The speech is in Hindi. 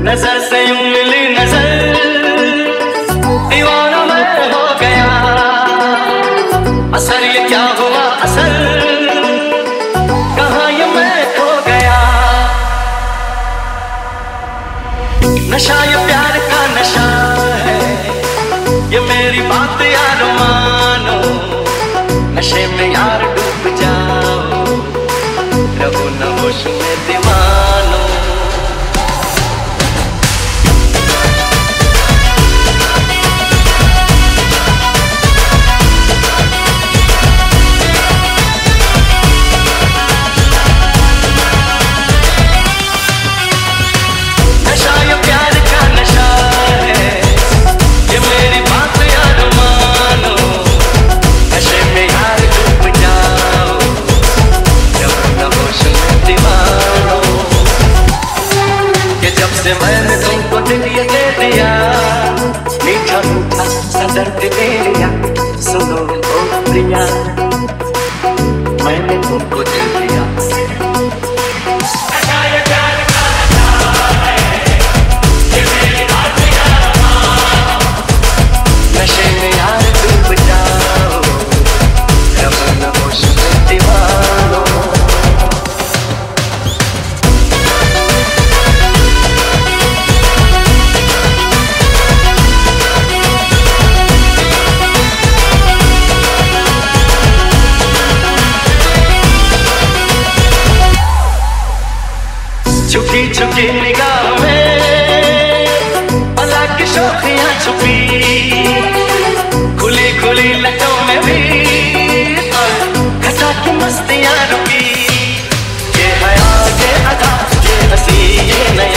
नजर से मिली नजर, दीवाना मैं हो गया। असर ये क्या हुआ असर, कहाँ ये मैं खो गया। नशा ये प्यार का नशा है, ये मेरी बात यार मानो। नशे में यार डूब जाओ, रहो न होश में दीवानो। मैंने तुमको दिल ये दे दिया, मीठा मीठा सा दर्द दे लिया। सुनो ओ प्रिया, मैंने तुमको दिल दिया। नशे में यार डूब जाओ, रहो न होश में दीवानो। छुपी छुपी निगाह में भला की शोखियां छुपी, खुली खुली लटों में भी घटा की मस्तियां रुकी। ये हया ये अदा, ये हंसी ये नया